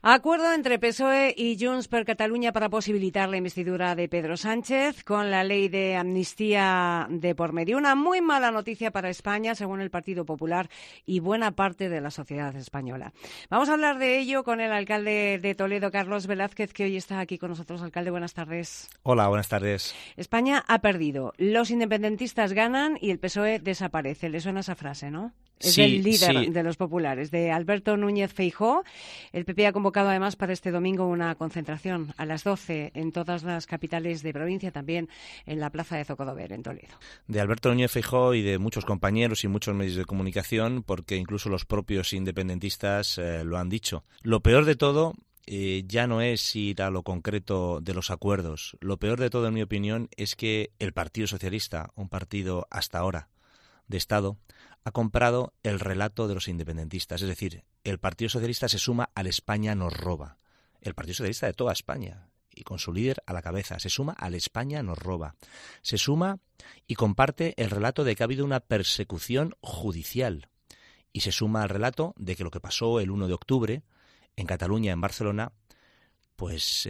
Acuerdo entre PSOE y Junts per Catalunya para posibilitar la investidura de Pedro Sánchez con la ley de amnistía de por medio. Una muy mala noticia para España, según el Partido Popular y buena parte de la sociedad española. Vamos a hablar de ello con el alcalde de Toledo, Carlos Velázquez, que hoy está aquí con nosotros. Alcalde, buenas tardes. Hola, buenas tardes. España ha perdido, los independentistas ganan y el PSOE desaparece. ¿Le suena esa frase, no? Es el líder de los populares, de Alberto Núñez Feijóo. El PP ha convocado además para este domingo una concentración a las 12 en todas las capitales de provincia, también en la plaza de Zocodover, en Toledo. De Alberto Núñez Feijóo y de muchos compañeros y muchos medios de comunicación, porque incluso los propios independentistas lo han dicho. Lo peor de todo ya no es ir a lo concreto de los acuerdos. Lo peor de todo, en mi opinión, es que el Partido Socialista, un partido hasta ahora de Estado, ha comprado el relato de los independentistas. Es decir, el Partido Socialista se suma al España nos roba. El Partido Socialista de toda España, y con su líder a la cabeza, se suma al España nos roba. Se suma y comparte el relato de que ha habido una persecución judicial. Y se suma al relato de que lo que pasó el 1 de octubre en Cataluña, en Barcelona, pues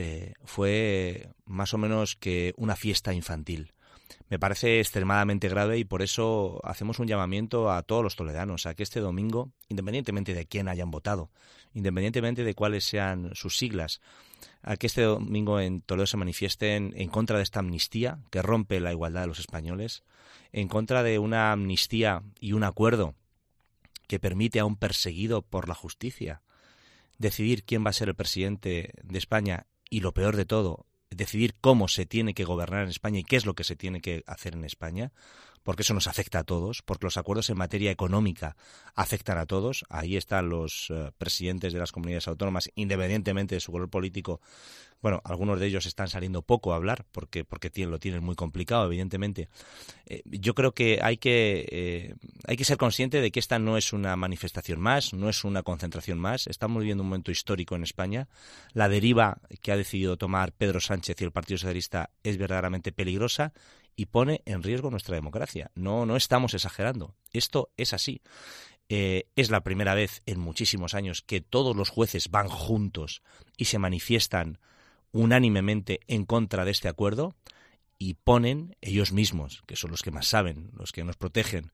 fue más o menos que una fiesta infantil. Me parece extremadamente grave y por eso hacemos un llamamiento a todos los toledanos a que este domingo, independientemente de quién hayan votado, independientemente de cuáles sean sus siglas, a que este domingo en Toledo se manifiesten en contra de esta amnistía que rompe la igualdad de los españoles, en contra de una amnistía y un acuerdo que permite a un perseguido por la justicia decidir quién va a ser el presidente de España y, lo peor de todo, decidir cómo se tiene que gobernar en España y qué es lo que se tiene que hacer en España, porque eso nos afecta a todos, porque los acuerdos en materia económica afectan a todos. Ahí están los presidentes de las comunidades autónomas, independientemente de su color político. Bueno, algunos de ellos están saliendo poco a hablar porque lo tienen muy complicado, evidentemente. Yo creo que hay que ser consciente de que esta no es una manifestación más, no es una concentración más. Estamos viviendo un momento histórico en España. La deriva que ha decidido tomar Pedro Sánchez y el Partido Socialista es verdaderamente peligrosa y pone en riesgo nuestra democracia. No estamos exagerando. Esto es así. Es la primera vez en muchísimos años que todos los jueces van juntos y se manifiestan unánimemente en contra de este acuerdo y ponen ellos mismos, que son los que más saben, los que nos protegen,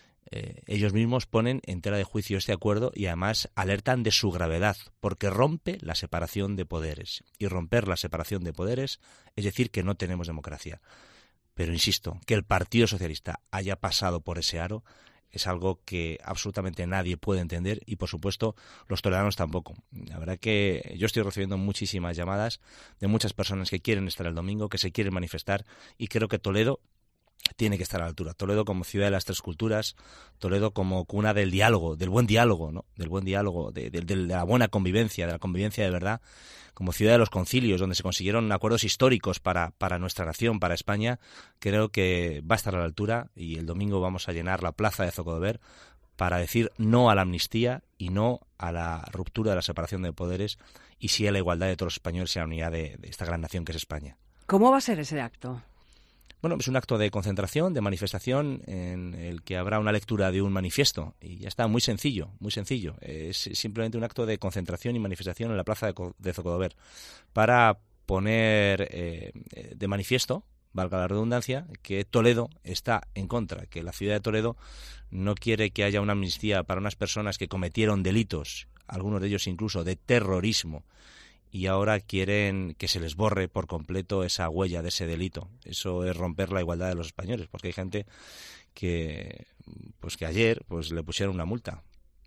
ellos mismos ponen en tela de juicio este acuerdo y además alertan de su gravedad, porque rompe la separación de poderes. Y romper la separación de poderes es decir que no tenemos democracia. Pero insisto, que el Partido Socialista haya pasado por ese aro es algo que absolutamente nadie puede entender y, por supuesto, los toledanos tampoco. La verdad que yo estoy recibiendo muchísimas llamadas de muchas personas que quieren estar el domingo, que se quieren manifestar y creo que Toledo tiene que estar a la altura. Toledo como ciudad de las tres culturas, Toledo como cuna del diálogo, del buen diálogo, ¿no? Del buen diálogo, de la buena convivencia, de la convivencia de verdad, como ciudad de los concilios, donde se consiguieron acuerdos históricos para nuestra nación, para España. Creo que va a estar a la altura y el domingo vamos a llenar la plaza de Zocodover para decir no a la amnistía y no a la ruptura de la separación de poderes y sí a la igualdad de todos los españoles y a la unidad de esta gran nación que es España. ¿Cómo va a ser ese acto? Bueno, es un acto de concentración, de manifestación, en el que habrá una lectura de un manifiesto. Y ya está, muy sencillo, muy sencillo. Es simplemente un acto de concentración y manifestación en la plaza de Zocodover para poner de manifiesto, valga la redundancia, que Toledo está en contra, que la ciudad de Toledo no quiere que haya una amnistía para unas personas que cometieron delitos, algunos de ellos incluso de terrorismo, y ahora quieren que se les borre por completo esa huella de ese delito. Eso es romper la igualdad de los españoles, porque hay gente que ayer le pusieron una multa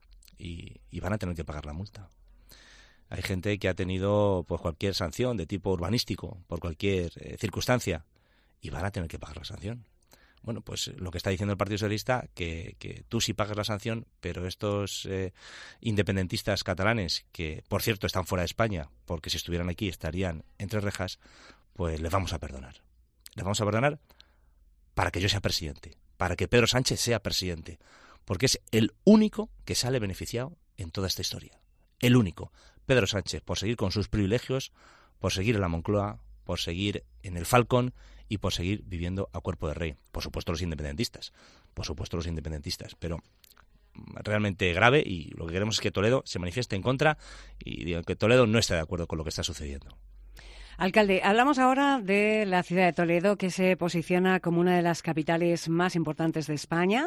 y van a tener que pagar la multa. Hay gente que ha tenido cualquier sanción de tipo urbanístico por cualquier circunstancia y van a tener que pagar la sanción. Bueno, pues lo que está diciendo el Partido Socialista, que tú sí pagas la sanción, pero estos independentistas catalanes, que por cierto están fuera de España, porque si estuvieran aquí estarían entre rejas, pues les vamos a perdonar. Les vamos a perdonar para que yo sea presidente, para que Pedro Sánchez sea presidente, porque es el único que sale beneficiado en toda esta historia. El único. Pedro Sánchez, por seguir con sus privilegios, por seguir en la Moncloa, por seguir en el Falcon y por seguir viviendo a cuerpo de rey. Por supuesto los independentistas, pero realmente grave, y lo que queremos es que Toledo se manifieste en contra y diga que Toledo no está de acuerdo con lo que está sucediendo. Alcalde, hablamos ahora de la ciudad de Toledo, que se posiciona como una de las capitales más importantes de España.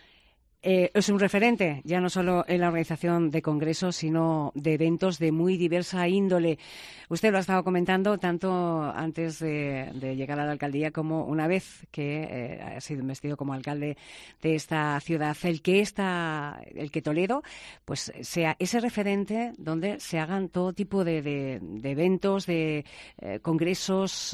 Es un referente, ya no solo en la organización de congresos, sino de eventos de muy diversa índole. Usted lo ha estado comentando tanto antes de llegar a la alcaldía como una vez que ha sido investido como alcalde de esta ciudad. El que Toledo pues sea ese referente donde se hagan todo tipo de eventos, de congresos,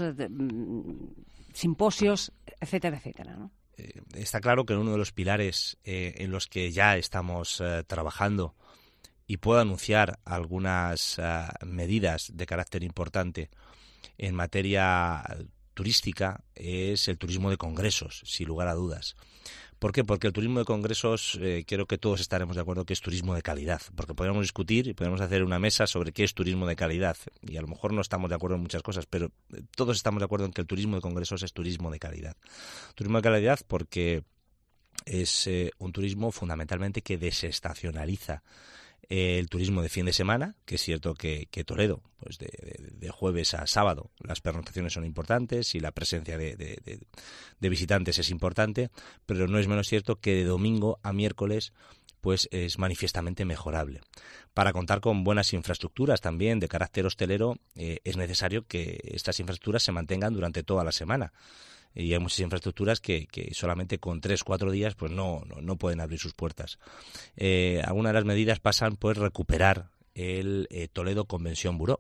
simposios, etcétera, etcétera, ¿no? Está claro que uno de los pilares en los que ya estamos trabajando, y puedo anunciar algunas medidas de carácter importante en materia turística, es el turismo de congresos, sin lugar a dudas. ¿Por qué? Porque el turismo de congresos, creo que todos estaremos de acuerdo que es turismo de calidad, porque podemos discutir y podemos hacer una mesa sobre qué es turismo de calidad, y a lo mejor no estamos de acuerdo en muchas cosas, pero todos estamos de acuerdo en que el turismo de congresos es turismo de calidad. Turismo de calidad porque es un turismo fundamentalmente que desestacionaliza el turismo de fin de semana, que es cierto que Toledo, pues de jueves a sábado, las pernoctaciones son importantes y la presencia de visitantes es importante, pero no es menos cierto que de domingo a miércoles pues es manifiestamente mejorable. Para contar con buenas infraestructuras también de carácter hostelero, es necesario que estas infraestructuras se mantengan durante toda la semana. Y hay muchas infraestructuras que solamente con 3-4 días pues no pueden abrir sus puertas. Algunas de las medidas pasan por recuperar el Toledo Convention Bureau,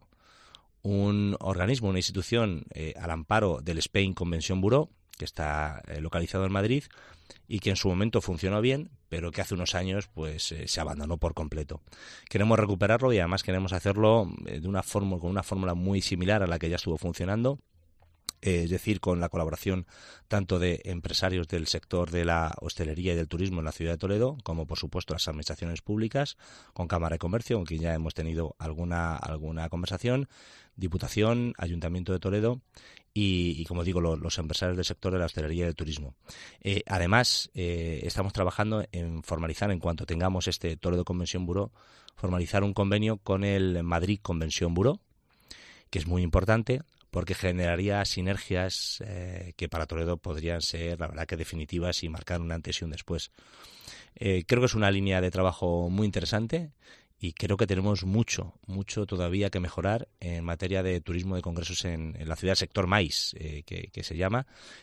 un organismo, una institución al amparo del Spain Convention Bureau, que está localizado en Madrid y que en su momento funcionó bien, pero que hace unos años pues se abandonó por completo. Queremos recuperarlo y además queremos hacerlo con una fórmula muy similar a la que ya estuvo funcionando. Es decir, con la colaboración tanto de empresarios del sector de la hostelería y del turismo en la ciudad de Toledo, como por supuesto las administraciones públicas, con Cámara de Comercio, con quien ya hemos tenido alguna conversación, Diputación, Ayuntamiento de Toledo y como digo, los empresarios del sector de la hostelería y del turismo. Además, estamos trabajando en formalizar, en cuanto tengamos este Toledo Convention Bureau, formalizar un convenio con el Madrid Convention Bureau, que es muy importante, porque generaría sinergias que para Toledo podrían ser, la verdad, que definitivas y marcar un antes y un después. Creo que es una línea de trabajo muy interesante y creo que tenemos mucho todavía que mejorar en materia de turismo de congresos en la ciudad, sector MAIS, que se llama.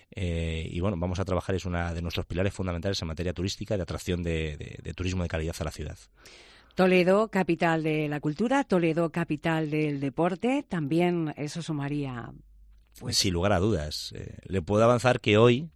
Y bueno, vamos a trabajar, es una de nuestros pilares fundamentales en materia turística, de atracción de turismo de calidad a la ciudad. Toledo, capital de la cultura, Toledo, capital del deporte, también eso sumaría. Pues sin lugar a dudas. Le puedo avanzar que hoy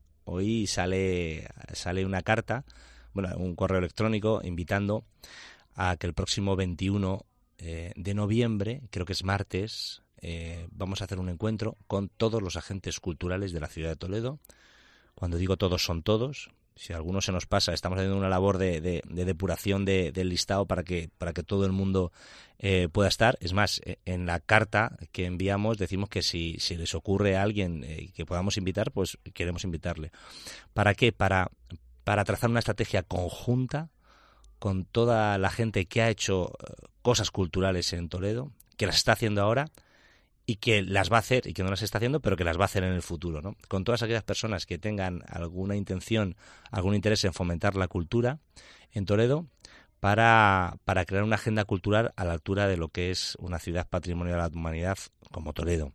sale una carta, bueno, un correo electrónico invitando a que el próximo 21 de noviembre, creo que es martes, vamos a hacer un encuentro con todos los agentes culturales de la ciudad de Toledo. Cuando digo todos, son todos. Si alguno se nos pasa, estamos haciendo una labor de depuración del listado para que todo el mundo pueda estar. Es más, en la carta que enviamos decimos que si les ocurre a alguien que podamos invitar, pues queremos invitarle. ¿Para qué? Para trazar una estrategia conjunta con toda la gente que ha hecho cosas culturales en Toledo, que las está haciendo ahora y que las va a hacer, y que no las está haciendo, pero que las va a hacer en el futuro, ¿no? Con todas aquellas personas que tengan alguna intención, algún interés en fomentar la cultura en Toledo, para crear una agenda cultural a la altura de lo que es una ciudad patrimonio de la humanidad como Toledo.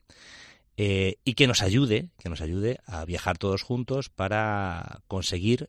Y que nos ayude a viajar todos juntos para conseguir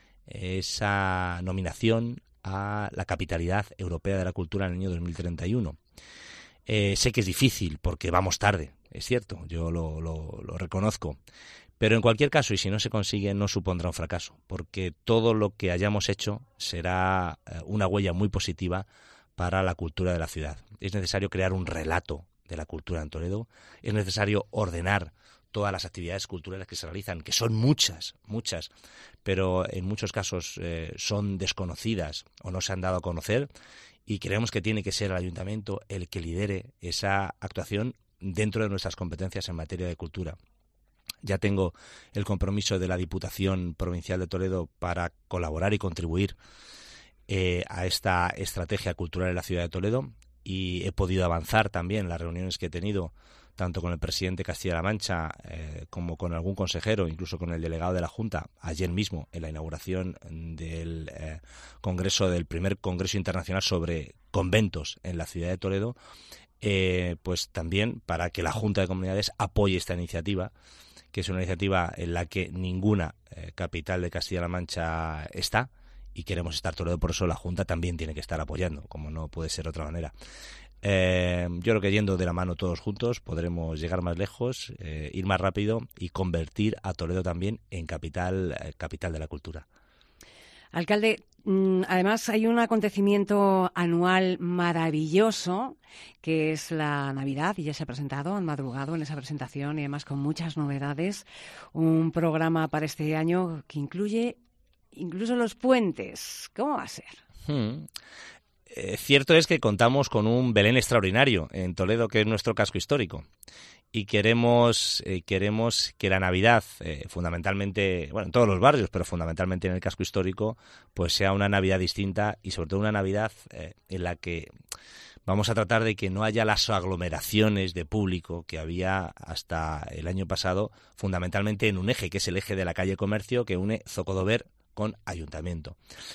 esa nominación a la capitalidad europea de la cultura en el año 2031. Sé que es difícil porque vamos tarde, es cierto, yo lo reconozco, pero en cualquier caso, y si no se consigue, no supondrá un fracaso, porque todo lo que hayamos hecho será una huella muy positiva para la cultura de la ciudad. Es necesario crear un relato de la cultura en Toledo, es necesario ordenar todas las actividades culturales que se realizan, que son muchas, pero en muchos casos son desconocidas o no se han dado a conocer, y creemos que tiene que ser el ayuntamiento el que lidere esa actuación dentro de nuestras competencias en materia de cultura. Ya tengo el compromiso de la Diputación Provincial de Toledo para colaborar y contribuir a esta estrategia cultural en la ciudad de Toledo, y he podido avanzar también en las reuniones que he tenido tanto con el presidente de Castilla-La Mancha como con algún consejero, incluso con el delegado de la Junta, ayer mismo en la inauguración del primer Congreso Internacional sobre Conventos en la ciudad de Toledo, pues también para que la Junta de Comunidades apoye esta iniciativa, que es una iniciativa en la que ninguna capital de Castilla-La Mancha está, y queremos estar Toledo, por eso la Junta también tiene que estar apoyando, como no puede ser de otra manera. Yo creo que yendo de la mano todos juntos podremos llegar más lejos, ir más rápido y convertir a Toledo también en capital de la cultura. Alcalde, además hay un acontecimiento anual maravilloso que es la Navidad, y ya se ha presentado, han madrugado en esa presentación y además con muchas novedades. Un programa para este año que incluye incluso los puentes. ¿Cómo va a ser? Cierto es que contamos con un Belén extraordinario en Toledo, que es nuestro casco histórico. Y queremos que la Navidad, fundamentalmente, bueno, en todos los barrios, pero fundamentalmente en el casco histórico, pues sea una Navidad distinta y sobre todo una Navidad en la que vamos a tratar de que no haya las aglomeraciones de público que había hasta el año pasado, fundamentalmente en un eje, que es el eje de la calle Comercio, que une Zocodover con Ayuntamiento.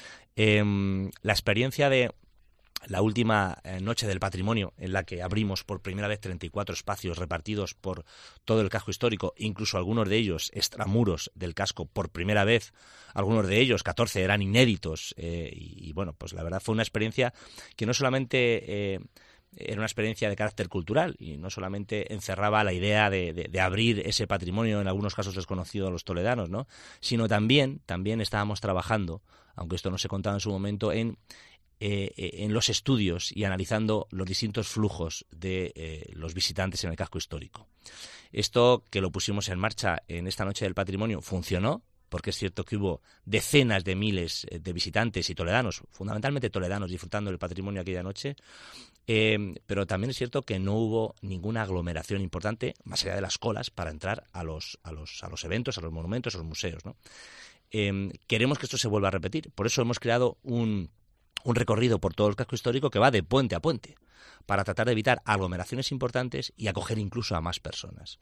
La experiencia de la última noche del patrimonio, en la que abrimos por primera vez 34 espacios repartidos por todo el casco histórico, incluso algunos de ellos extramuros del casco por primera vez, algunos de ellos, 14, eran inéditos, y bueno, pues la verdad fue una experiencia que no solamente era una experiencia de carácter cultural y no solamente encerraba la idea de abrir ese patrimonio, en algunos casos desconocido a los toledanos, ¿no?, sino también estábamos trabajando, aunque esto no se contaba en su momento, en los estudios y analizando los distintos flujos de los visitantes en el casco histórico. Esto, que lo pusimos en marcha en esta Noche del Patrimonio, funcionó, porque es cierto que hubo decenas de miles de visitantes y toledanos, fundamentalmente toledanos, disfrutando del patrimonio aquella noche, pero también es cierto que no hubo ninguna aglomeración importante, más allá de las colas, para entrar a los eventos, a los monumentos, a los museos, ¿no? Queremos que esto se vuelva a repetir, por eso hemos creado un recorrido por todo el casco histórico que va de puente a puente, para tratar de evitar aglomeraciones importantes y acoger incluso a más personas,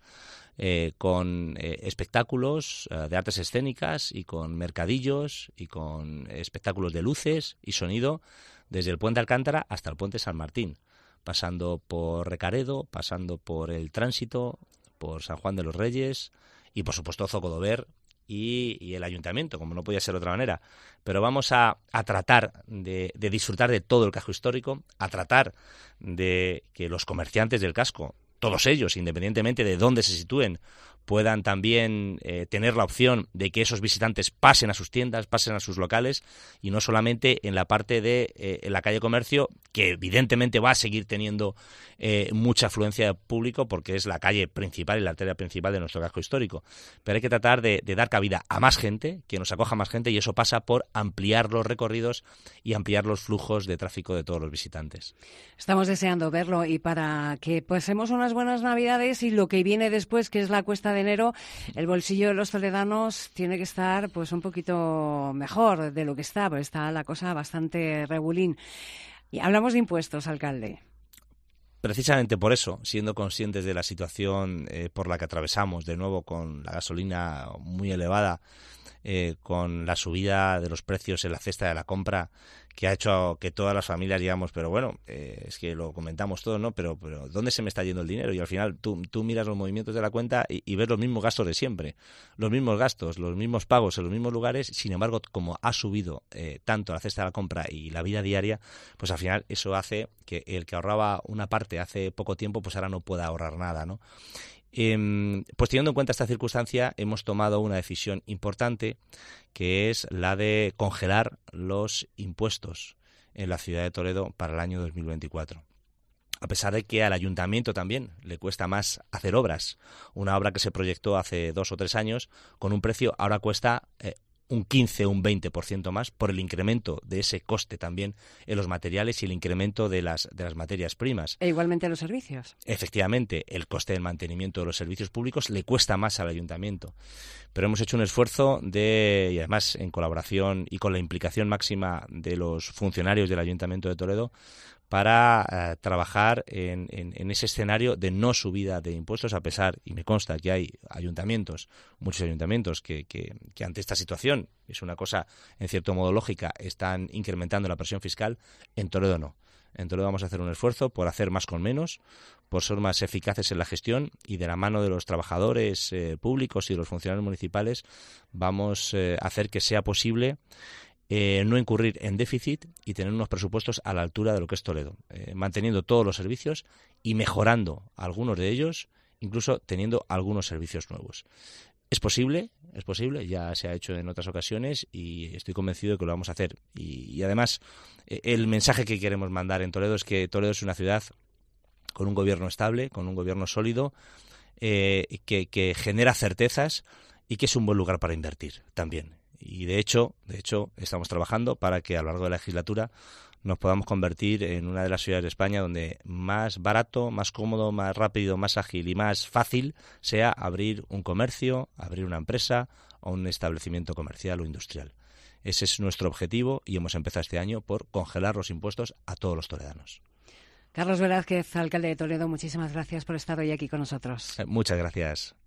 con espectáculos de artes escénicas y con mercadillos y con espectáculos de luces y sonido desde el puente Alcántara hasta el puente San Martín, pasando por Recaredo, pasando por el Tránsito, por San Juan de los Reyes y por supuesto Zocodover y el Ayuntamiento, como no podía ser de otra manera. Pero vamos a tratar de disfrutar de todo el casco histórico, a tratar de que los comerciantes del casco, todos ellos, independientemente de dónde se sitúen, puedan también tener la opción de que esos visitantes pasen a sus tiendas, pasen a sus locales, y no solamente en la parte de la calle Comercio, que evidentemente va a seguir teniendo mucha afluencia de público porque es la calle principal y la arteria principal de nuestro casco histórico. Pero hay que tratar de dar cabida a más gente, que nos acoja más gente, y eso pasa por ampliar los recorridos y ampliar los flujos de tráfico de todos los visitantes. Estamos deseando verlo, y para que pasemos unas buenas Navidades y lo que viene después, que es la Cuesta de Enero, el bolsillo de los toledanos tiene que estar pues un poquito mejor de lo que está, porque está la cosa bastante regulín. Y hablamos de impuestos, alcalde. Precisamente por eso, siendo conscientes de la situación por la que atravesamos, de nuevo con la gasolina muy elevada, con la subida de los precios en la cesta de la compra, que ha hecho que todas las familias digamos, pero bueno, es que lo comentamos todos, ¿no? Pero ¿dónde se me está yendo el dinero? Y al final tú miras los movimientos de la cuenta y ves los mismos gastos de siempre, los mismos gastos, los mismos pagos en los mismos lugares. Sin embargo, como ha subido tanto la cesta de la compra y la vida diaria, pues al final eso hace que el que ahorraba una parte hace poco tiempo, pues ahora no pueda ahorrar nada, ¿no? Pues teniendo en cuenta esta circunstancia, hemos tomado una decisión importante, que es la de congelar los impuestos en la ciudad de Toledo para el año 2024. A pesar de que al Ayuntamiento también le cuesta más hacer obras. Una obra que se proyectó hace 2 o 3 años con un precio, ahora cuesta un 15 o un 20% más por el incremento de ese coste también en los materiales y el incremento de las materias primas. E igualmente los servicios. Efectivamente, el coste del mantenimiento de los servicios públicos le cuesta más al ayuntamiento. Pero hemos hecho un esfuerzo y además en colaboración y con la implicación máxima de los funcionarios del Ayuntamiento de Toledo, para trabajar en ese escenario de no subida de impuestos, a pesar, y me consta que hay muchos ayuntamientos que ante esta situación, es una cosa en cierto modo lógica, están incrementando la presión fiscal. En Toledo no. En Toledo vamos a hacer un esfuerzo por hacer más con menos, por ser más eficaces en la gestión, y de la mano de los trabajadores públicos y de los funcionarios municipales vamos a hacer que sea posible no incurrir en déficit y tener unos presupuestos a la altura de lo que es Toledo, manteniendo todos los servicios y mejorando algunos de ellos, incluso teniendo algunos servicios nuevos. Es posible, ya se ha hecho en otras ocasiones y estoy convencido de que lo vamos a hacer. Y además, el mensaje que queremos mandar en Toledo es que Toledo es una ciudad con un gobierno estable, con un gobierno sólido, que genera certezas y que es un buen lugar para invertir también. Y de hecho, estamos trabajando para que a lo largo de la legislatura nos podamos convertir en una de las ciudades de España donde más barato, más cómodo, más rápido, más ágil y más fácil sea abrir un comercio, abrir una empresa o un establecimiento comercial o industrial. Ese es nuestro objetivo y hemos empezado este año por congelar los impuestos a todos los toledanos. Carlos Velázquez, alcalde de Toledo, muchísimas gracias por estar hoy aquí con nosotros. Muchas gracias.